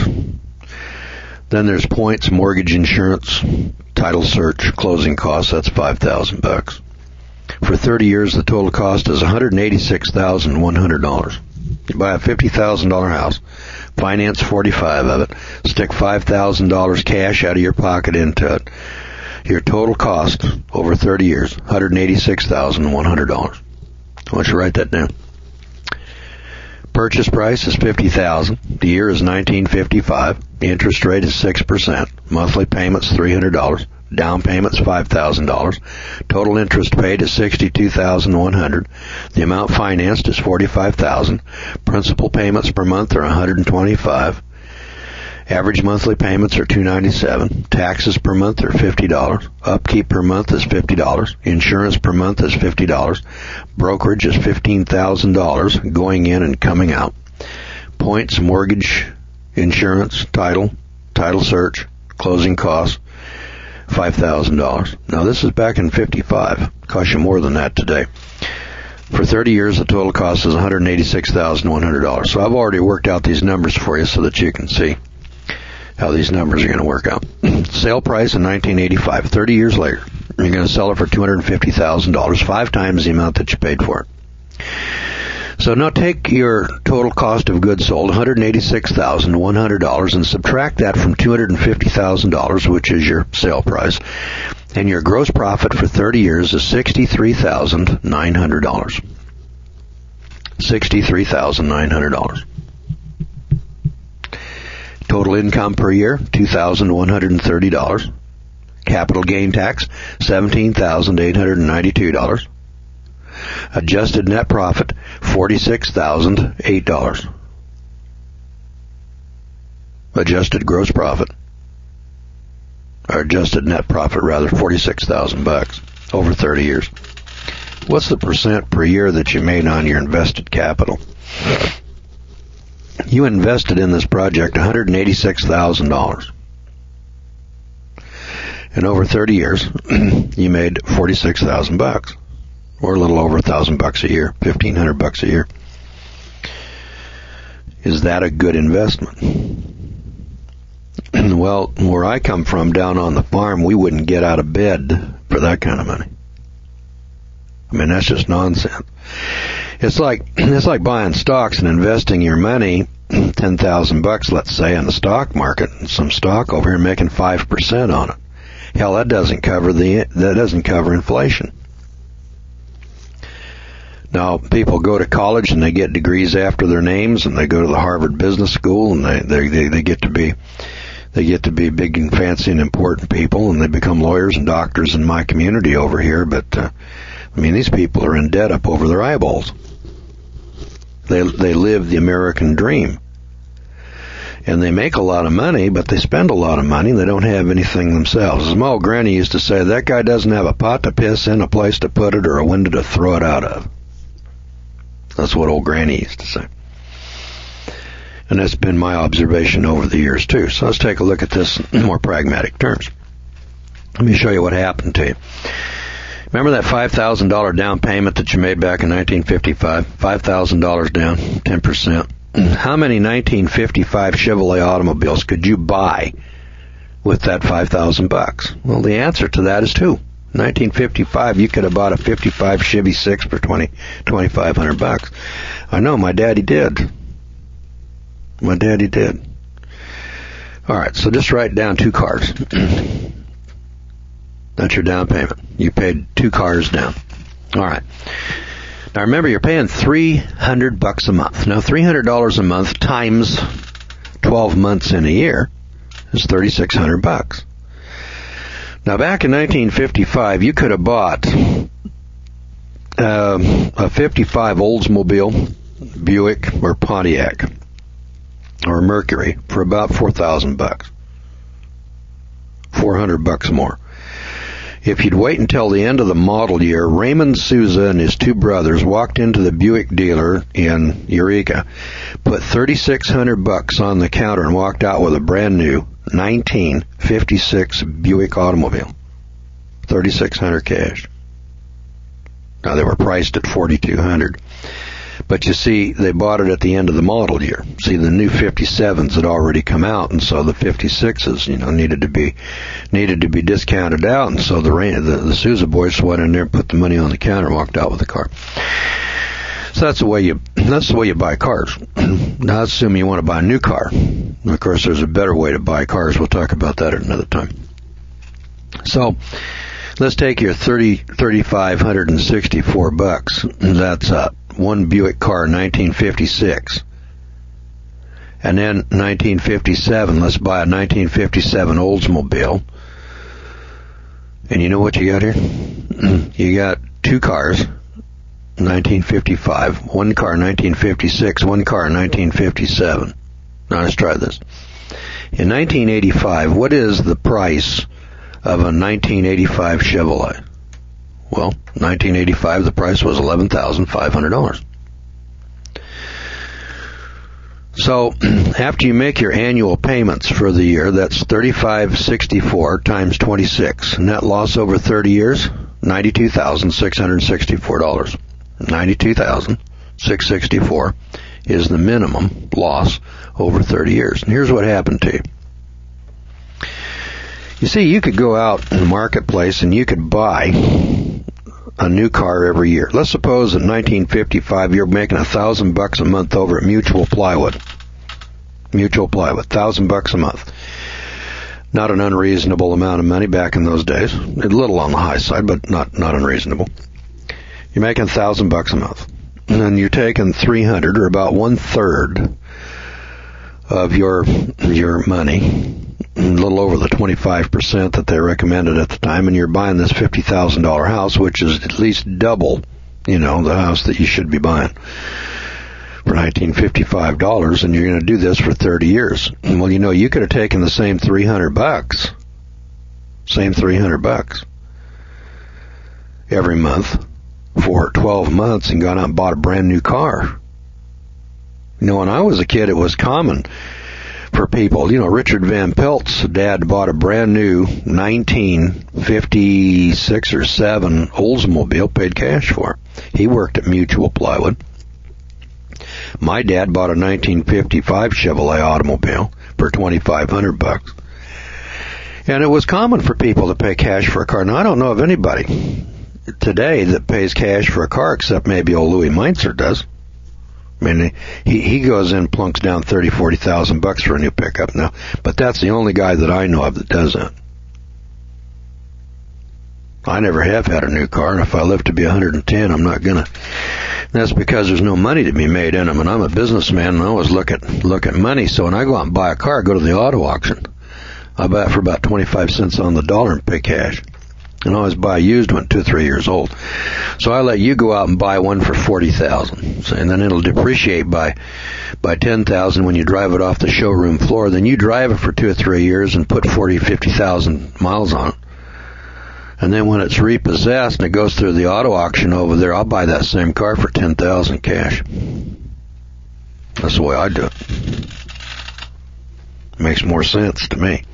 Then there's points, mortgage insurance, title search, closing costs. That's five thousand bucks. For thirty years, the total cost is one hundred eighty-six thousand one hundred dollars. You buy a fifty thousand dollars house, finance forty-five of it, stick five thousand dollars cash out of your pocket into it. Your total cost over thirty years, one hundred eighty-six thousand one hundred dollars. I want you to write that down. Purchase price is fifty thousand dollars. The year is nineteen fifty-five. The interest rate is six percent. Monthly payments three hundred dollars. Down payments five thousand dollars. Total interest paid is sixty-two thousand one hundred dollars. The amount financed is forty-five thousand dollars. Principal payments per month are one hundred twenty-five dollars. Average monthly payments are two hundred ninety-seven dollars. Taxes per month are fifty dollars. Upkeep per month is fifty dollars. Insurance per month is fifty dollars. Brokerage is fifteen thousand dollars going in and coming out. Points, mortgage, insurance, title, title search, closing costs, five thousand dollars. Now this is back in fifty-five. Costs you more than that today. For thirty years, the total cost is one hundred eighty-six thousand one hundred dollars. So I've already worked out these numbers for you so that you can see how these numbers are going to work out. Sale price in nineteen eighty-five. thirty years later, you're going to sell it for two hundred fifty thousand dollars, five times the amount that you paid for it. So now take your total cost of goods sold, one hundred eighty-six thousand one hundred dollars, and subtract that from two hundred fifty thousand dollars, which is your sale price. And your gross profit for thirty years is sixty-three thousand nine hundred dollars. sixty-three thousand nine hundred dollars. Total income per year, two thousand one hundred thirty dollars. Capital gain tax, seventeen thousand eight hundred ninety-two dollars. Adjusted net profit, forty-six thousand eight dollars. Adjusted gross profit, or adjusted net profit rather, forty-six thousand bucks over thirty years. What's the percent per year that you made on your invested capital? You invested in this project one hundred eighty-six thousand dollars. And over thirty years, you made forty-six thousand bucks, or a little over a thousand bucks a year, fifteen hundred bucks a year. Is that a good investment? Well, where I come from, down on the farm, we wouldn't get out of bed for that kind of money. I mean, that's just nonsense. It's like it's like buying stocks and investing your money, ten thousand bucks, let's say, in the stock market, some stock over here, making five percent on it. Hell, that doesn't cover the that doesn't cover inflation. Now, people go to college and they get degrees after their names, and they go to the Harvard Business School, and they they they, they get to be they get to be big and fancy and important people, and they become lawyers and doctors in my community over here. But uh, I mean, these people are in debt up over their eyeballs. They they live the American dream, and they make a lot of money, but they spend a lot of money. They don't have anything themselves. As my old granny used to say, that guy doesn't have a pot to piss in, a place to put it, or a window to throw it out of. That's what old granny used to say. And that's been my observation over the years, too. So let's take a look at this in more pragmatic terms. Let me show you what happened to you. Remember that five thousand dollars down payment that you made back in nineteen fifty-five? five thousand dollars down, ten percent. How many nineteen fifty-five Chevrolet automobiles could you buy with that five thousand bucks? Well, the answer to that is two. nineteen fifty-five, you could have bought a fifty-five Chevy six for twenty, twenty-five hundred bucks. I know, my daddy did. My daddy did. All right, so just write down two cars. That's your down payment. You paid two cars down. All right. Now remember, you're paying three hundred bucks a month. Now three hundred dollars a month times twelve months in a year is thirty-six hundred bucks. Now back in nineteen fifty-five, you could have bought um, a fifty-five Oldsmobile, Buick, or Pontiac, or Mercury for about four thousand bucks. four hundred bucks more. If you'd wait until the end of the model year, Raymond Souza and his two brothers walked into the Buick dealer in Eureka, put thirty-six hundred bucks on the counter, and walked out with a brand new nineteen fifty-six Buick automobile. thirty-six hundred cash. Now they were priced at forty-two hundred. But you see, they bought it at the end of the model year. See, the new fifty-sevens had already come out, and so the fifty-sixes, you know, needed to be needed to be discounted out, and so the the, the Sousa boys went in there and put the money on the counter and walked out with the car. So that's the way you that's the way you buy cars. Now, let's assume you want to buy a new car. And of course, there's a better way to buy cars. We'll talk about that at another time. So let's take your thirty thirty-five hundred and sixty-four bucks. That's up. One Buick car, nineteen fifty-six. And then nineteen fifty-seven, let's buy a nineteen fifty-seven Oldsmobile. And you know what you got here? You got two cars, nineteen fifty-five. One car, nineteen fifty-six. One car, nineteen fifty-seven. Now let's try this. In nineteen eighty-five, what is the price of a nineteen eighty-five Chevrolet? Well, nineteen eighty-five, the price was eleven thousand five hundred dollars. So, after you make your annual payments for the year, that's thirty-five sixty-four times twenty-six. Net loss over thirty years, ninety-two thousand six hundred sixty-four dollars. ninety-two thousand six hundred sixty-four dollars is the minimum loss over thirty years. And here's what happened to you. You see, you could go out in the marketplace and you could buy a new car every year. Let's suppose in nineteen fifty-five you're making a thousand bucks a month over at Mutual Plywood. Mutual Plywood, thousand bucks a month. Not an unreasonable amount of money back in those days. A little on the high side, but not not unreasonable. You're making a thousand bucks a month, and then you're taking three hundred, or about one third of your your money, a little over the twenty-five percent that they recommended at the time, and you're buying this fifty thousand dollars house, which is at least double you know, the house that you should be buying for nineteen fifty-five dollars, and you're going to do this for thirty years. Well, you know, you could have taken the same three hundred bucks, same three hundred bucks every month for twelve months and gone out and bought a brand new car. You know, when I was a kid, it was common for people. You know, Richard Van Pelt's dad bought a brand new nineteen fifty-six or seven Oldsmobile, paid cash for it. He worked at Mutual Plywood. My dad bought a nineteen fifty-five Chevrolet automobile for twenty-five hundred bucks. And it was common for people to pay cash for a car. Now, I don't know of anybody today that pays cash for a car except maybe old Louis Meintzer does. I mean, he, he goes in, plunks down thirty, forty thousand bucks for a new pickup now. But that's the only guy that I know of that does that. I never have had a new car, and if I live to be one hundred ten, I'm not gonna. That's because there's no money to be made in them, and I'm a businessman, and I always look at look at money. So when I go out and buy a car, I go to the auto auction. I buy it for about twenty-five cents on the dollar and pay cash. And I always buy a used one, two or three years old. So I let you go out and buy one for forty thousand, so, and then it'll depreciate by by ten thousand when you drive it off the showroom floor. Then you drive it for two or three years and put forty, fifty thousand miles on it. And then when it's repossessed and it goes through the auto auction over there, I'll buy that same car for ten thousand cash. That's the way I do it. Makes more sense to me.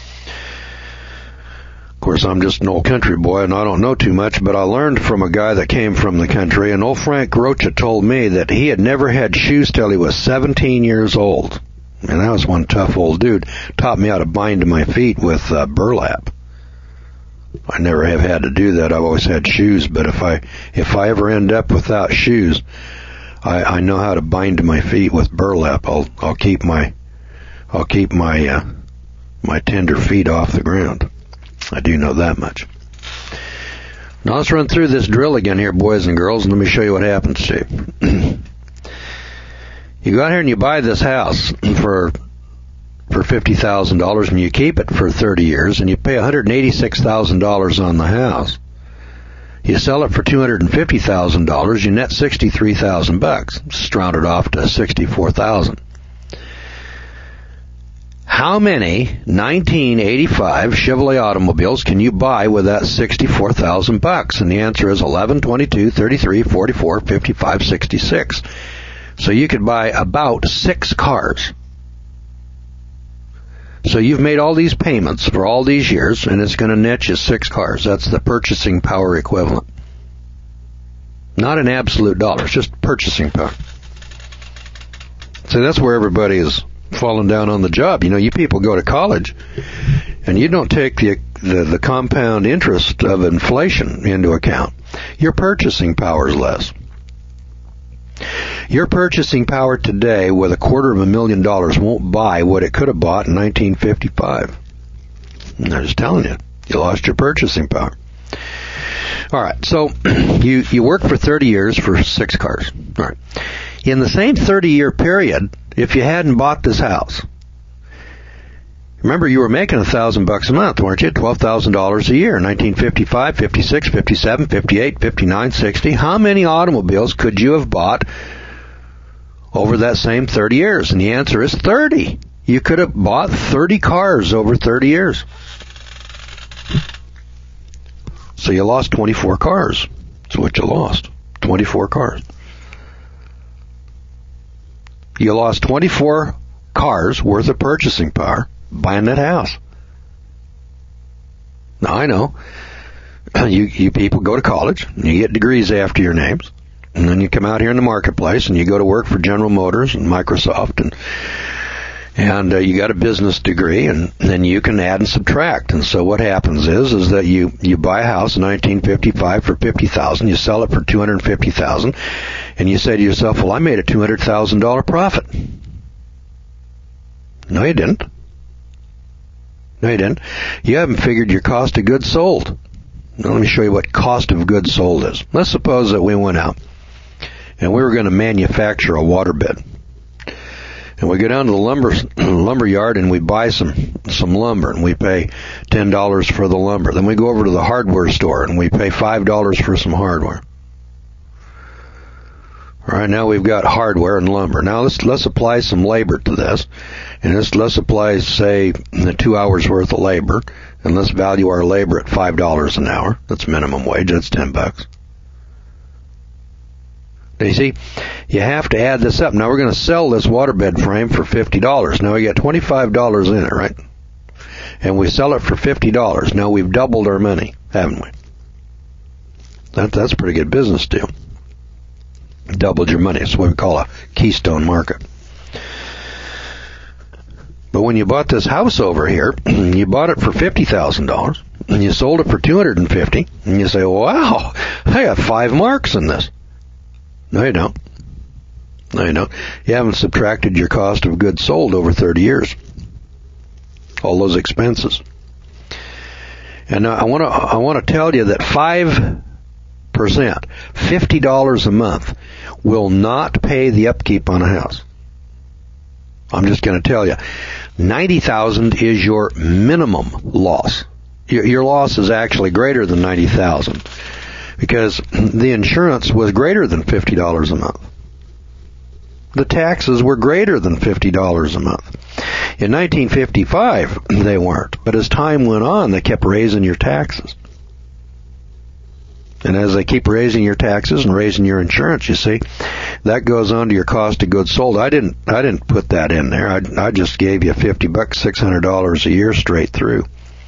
Of course, I'm just an old country boy and I don't know too much, but I learned from a guy that came from the country, and old Frank Rocha told me that he had never had shoes till he was seventeen years old. And that was one tough old dude. Taught me how to bind my feet with uh, burlap. I never have had to do that. I've always had shoes, but if I if I ever end up without shoes, I, I know how to bind my feet with burlap. I'll I'll keep my I'll keep my uh, my tender feet off the ground. I do know that much. Now let's run through this drill again here, boys and girls, and let me show you what happens to you. You go out here and you buy this house for for fifty thousand dollars, and you keep it for thirty years, and you pay one hundred eighty-six thousand dollars on the house. You sell it for two hundred fifty thousand dollars, you net sixty-three thousand bucks. Just round it off to sixty-four thousand. How many nineteen eighty-five Chevrolet automobiles can you buy with that sixty-four thousand bucks? And the answer is eleven, twenty-two, thirty-three, forty-four, fifty-five, sixty-six. So you could buy about six cars. So you've made all these payments for all these years, and it's going to net you six cars. That's the purchasing power equivalent. Not in absolute dollars, just purchasing power. So that's where everybody is falling down on the job. You know, you people go to college, and you don't take the, the, the compound interest of inflation into account. Your purchasing power is less. Your purchasing power today with a quarter of a million dollars won't buy what it could have bought in nineteen fifty-five. And I'm just telling you, you lost your purchasing power. All right, so you, you work for thirty years for six cars. All right. In the same thirty-year period, if you hadn't bought this house, remember you were making a thousand bucks a month, weren't you? Twelve thousand dollars a year. nineteen fifty-five, fifty-six, fifty-seven, fifty-eight, fifty-nine, sixty. How many automobiles could you have bought over that same thirty years? And the answer is thirty. You could have bought thirty cars over thirty years. So you lost twenty-four cars. That's what you lost. twenty-four cars. You lost twenty-four cars worth of purchasing power buying that house. Now I know you you people go to college and you get degrees after your names, and then you come out here in the marketplace and you go to work for General Motors and Microsoft, and and uh, you got a business degree, and then you can add and subtract. And so what happens is is that you you buy a house in nineteen fifty-five for fifty thousand, you sell it for two hundred fifty thousand, and you say to yourself, well, I made a two hundred thousand dollar profit. No, you didn't. No, you didn't. You haven't figured your cost of goods sold. Now, let me show you what cost of goods sold is. Let's suppose that we went out and we were going to manufacture a waterbed. And we go down to the lumber lumber yard and we buy some some lumber, and we pay ten dollars for the lumber. Then we go over to the hardware store and we pay five dollars for some hardware. All right, now we've got hardware and lumber. Now let's let's apply some labor to this, and let's let's apply, say, the two hours worth of labor, and let's value our labor at five dollars an hour. That's minimum wage. That's ten bucks. Now you see, you have to add this up. Now we're going to sell this waterbed frame for fifty dollars. Now we got twenty-five dollars in it, right? And we sell it for fifty dollars. Now we've doubled our money, haven't we? That that's a pretty good business deal. Doubled your money. It's what we call a keystone market. But when you bought this house over here, you bought it for fifty thousand dollars, and you sold it for two hundred fifty dollars, and you say, wow, I got five marks in this. No, you don't. No, you don't. You haven't subtracted your cost of goods sold over thirty years. All those expenses. And I want to I want to tell you that five percent, fifty dollars a month, will not pay the upkeep on a house. I'm just going to tell you, ninety thousand dollars is your minimum loss. Your, your loss is actually greater than ninety thousand dollars because the insurance was greater than fifty dollars a month. The taxes were greater than fifty dollars a month. In nineteen fifty-five, they weren't. But as time went on, they kept raising your taxes. And as they keep raising your taxes and raising your insurance, you see, that goes on to your cost of goods sold. I didn't, I didn't put that in there. I, I just gave you fifty bucks, six hundred dollars a year straight through.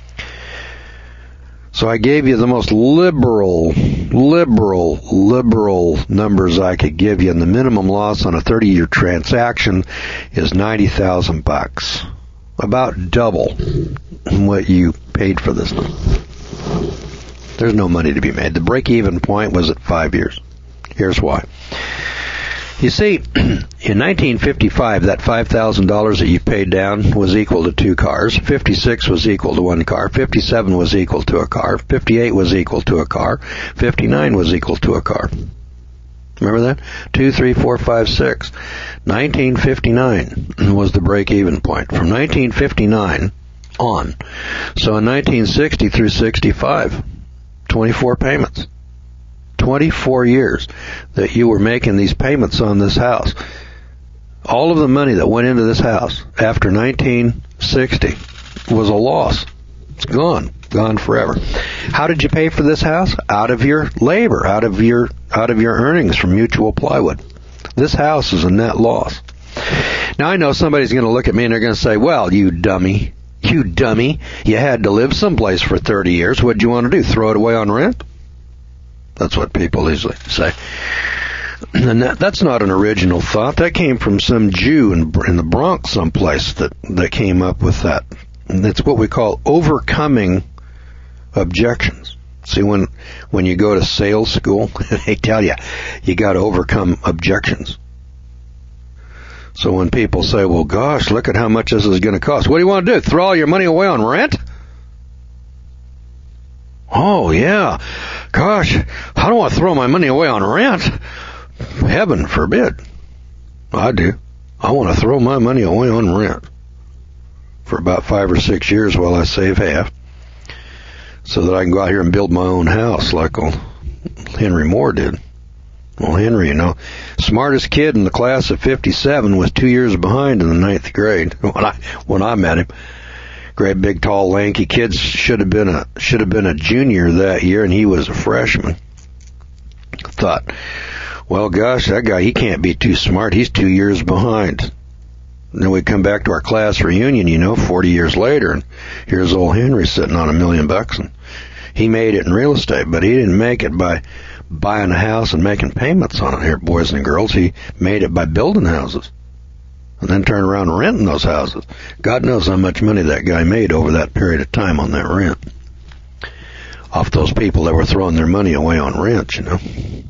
So I gave you the most liberal, liberal, liberal numbers I could give you, and the minimum loss on a thirty-year transaction is ninety thousand bucks, about double what you paid for this thing. There's no money to be made. The break-even point was at five years. Here's why. You see, in nineteen fifty-five, that five thousand dollars that you paid down was equal to two cars. fifty-six was equal to one car. fifty-seven was equal to a car. fifty-eight was equal to a car. fifty-nine was equal to a car. Remember that? Two, three, four, five, six. nineteen fifty-nine was the break-even point. From nineteen fifty-nine on. So in nineteen sixty through sixty-five, twenty-four payments. twenty-four years that you were making these payments on this house. All of the money that went into this house after nineteen sixty was a loss. It's gone. Gone forever. How did you pay for this house? Out of your labor, out of your out of your earnings from Mutual Plywood. This house is a net loss. Now I know somebody's going to look at me and they're going to say, well, you dummy, you dummy, you had to live someplace for thirty years. What'd you want to do? Throw it away on rent? That's what people usually say. And that, that's not an original thought. That came from some Jew in, in the Bronx someplace that, that came up with that. And it's what we call overcoming objections. See, when when you go to sales school, they tell you, you got to overcome objections. So when people say, well, gosh, look at how much this is going to cost. What do you want to do? Throw all your money away on rent? Oh, yeah. Gosh, I don't want to throw my money away on rent. Heaven forbid. I do. I want to throw my money away on rent for about five or six years while I save half so that I can go out here and build my own house like old Henry Moore did. Well, Henry, you know, smartest kid in the class of fifty-seven was two years behind in the ninth grade when I when I met him. Great big tall lanky kid, should have been a should have been a junior that year, and he was a freshman. Thought, well, gosh, that guy, he can't be too smart. He's two years behind. And then we come back to our class reunion, you know, forty years later, and here's old Henry sitting on a million bucks, and he made it in real estate, but he didn't make it by buying a house and making payments on it here, boys and girls. He made it by building houses and then turn around and renting those houses. God knows how much money that guy made over that period of time on that rent. Off those people that were throwing their money away on rent, you know.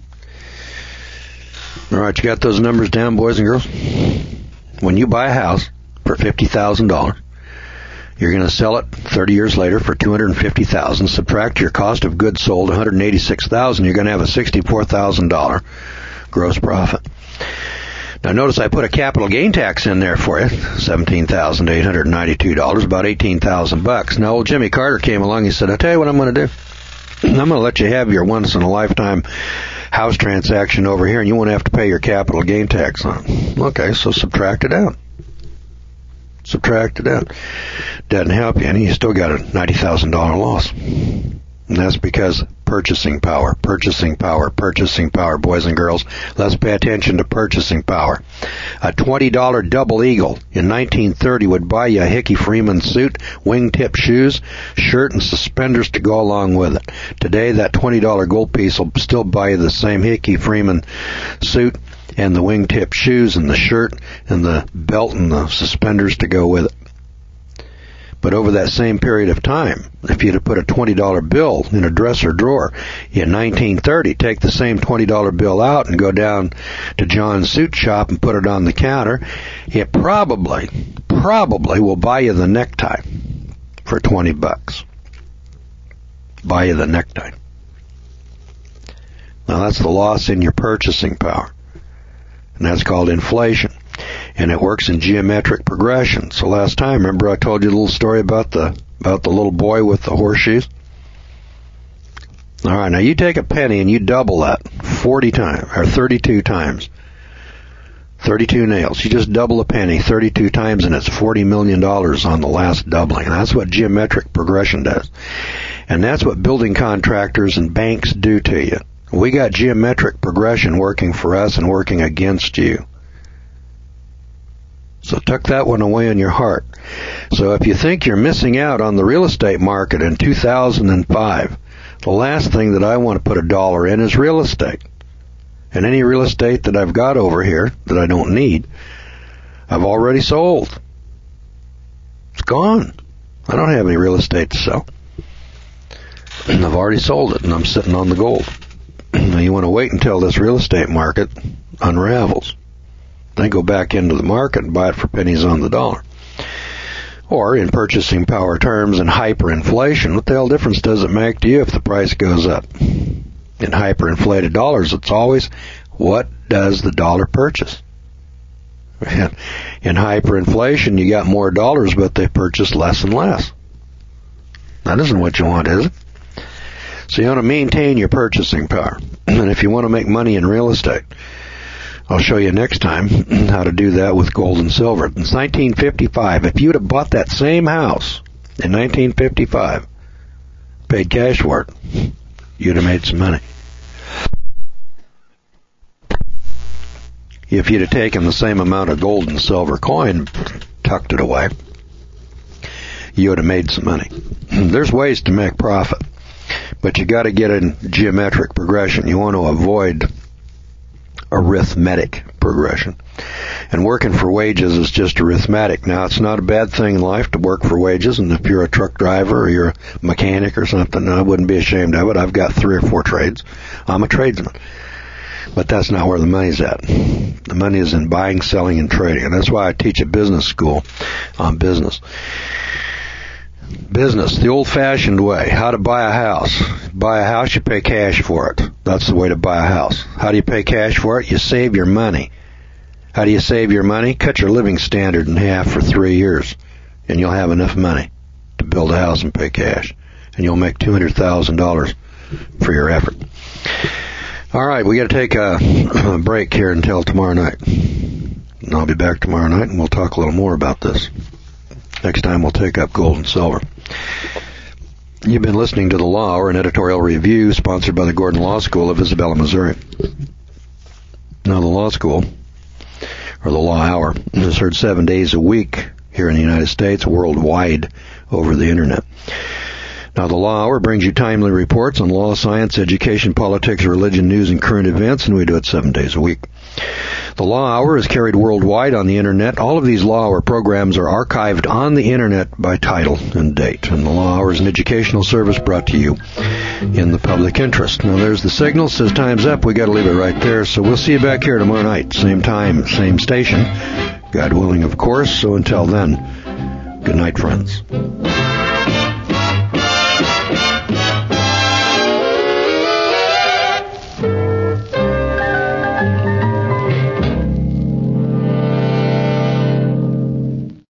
All right, you got those numbers down, boys and girls? When you buy a house for fifty thousand dollars, you're going to sell it thirty years later for two hundred fifty thousand dollars. Subtract your cost of goods sold, one hundred eighty-six thousand dollars. You're going to have a sixty-four thousand dollars gross profit. Now notice I put a capital gain tax in there for you, seventeen thousand eight hundred ninety-two dollars, about eighteen thousand bucks. Now old Jimmy Carter came along. He said, I'll tell you what I'm going to do. I'm going to let you have your once in a lifetime house transaction over here, and you won't have to pay your capital gain tax on it. Okay, so subtract it out. Subtract it out. Doesn't help you any. You still got a ninety thousand dollars loss. And that's because purchasing power, purchasing power, purchasing power, boys and girls. Let's pay attention to purchasing power. A twenty dollars Double Eagle in nineteen thirty would buy you a Hickey Freeman suit, wingtip shoes, shirt, and suspenders to go along with it. Today, that twenty dollars gold piece will still buy you the same Hickey Freeman suit and the wingtip shoes and the shirt and the belt and the suspenders to go with it. But over that same period of time, if you'd have put a twenty dollars bill in a dresser drawer in nineteen thirty, take the same twenty dollars bill out and go down to John's suit shop and put it on the counter, it probably, probably will buy you the necktie for twenty bucks. Buy you the necktie. Now that's the loss in your purchasing power. And that's called inflation. And it works in geometric progression. So last time, remember I told you a little story about the about the little boy with the horseshoes? All right, now you take a penny and you double that forty times, or thirty-two times. thirty-two nails. You just double a penny thirty-two times and it's forty million dollars on the last doubling. And that's what geometric progression does. And that's what building contractors and banks do to you. We got geometric progression working for us and working against you. So tuck that one away in your heart. So if you think you're missing out on the real estate market in two thousand five, the last thing that I want to put a dollar in is real estate. And any real estate that I've got over here that I don't need, I've already sold. It's gone. I don't have any real estate to sell. And I've already sold it, and I'm sitting on the gold. Now you want to wait until this real estate market unravels. Then go back into the market and buy it for pennies on the dollar. Or in purchasing power terms and hyperinflation, what the hell difference does it make to you if the price goes up? In hyperinflated dollars, it's always, what does the dollar purchase? In hyperinflation, you got more dollars, but they purchase less and less. That isn't what you want, is it? So you want to maintain your purchasing power. And if you want to make money in real estate, I'll show you next time how to do that with gold and silver. It's nineteen fifty-five. If you'd have bought that same house in nineteen fifty-five, paid cash for it, you'd have made some money. If you'd have taken the same amount of gold and silver coin, tucked it away, you would have made some money. There's ways to make profit, but you got to get in geometric progression. You want to avoid arithmetic progression. And working for wages is just arithmetic. Now, it's not a bad thing in life to work for wages, and if you're a truck driver or you're a mechanic or something, I wouldn't be ashamed of it. I've got three or four trades. I'm a tradesman. But that's not where the money's at. The money is in buying, selling, and trading. And that's why I teach a business school on business. Business, the old-fashioned way. How to buy a house. Buy a house, you pay cash for it. That's the way to buy a house. How do you pay cash for it? You save your money. How do you save your money? Cut your living standard in half for three years, and you'll have enough money to build a house and pay cash. And you'll make two hundred thousand dollars for your effort. All right, we got to take a, a break here until tomorrow night. And I'll be back tomorrow night, and we'll talk a little more about this. Next time we'll take up gold and silver. You've been listening to The Law Hour, an editorial review sponsored by the Gordon Law School of Isabella, Missouri. Now, the Law School, or the Law Hour, is heard seven days a week here in the United States, worldwide, over the Internet. Now, the Law Hour brings you timely reports on law, science, education, politics, religion, news, and current events, and we do it seven days a week. The Law Hour is carried worldwide on the Internet. All of these Law Hour programs are archived on the Internet by title and date. And the Law Hour is an educational service brought to you in the public interest. Now, there's the signal. Says time's up. We got to leave it right there. So we'll see you back here tomorrow night. Same time, same station. God willing, of course. So until then, good night, friends.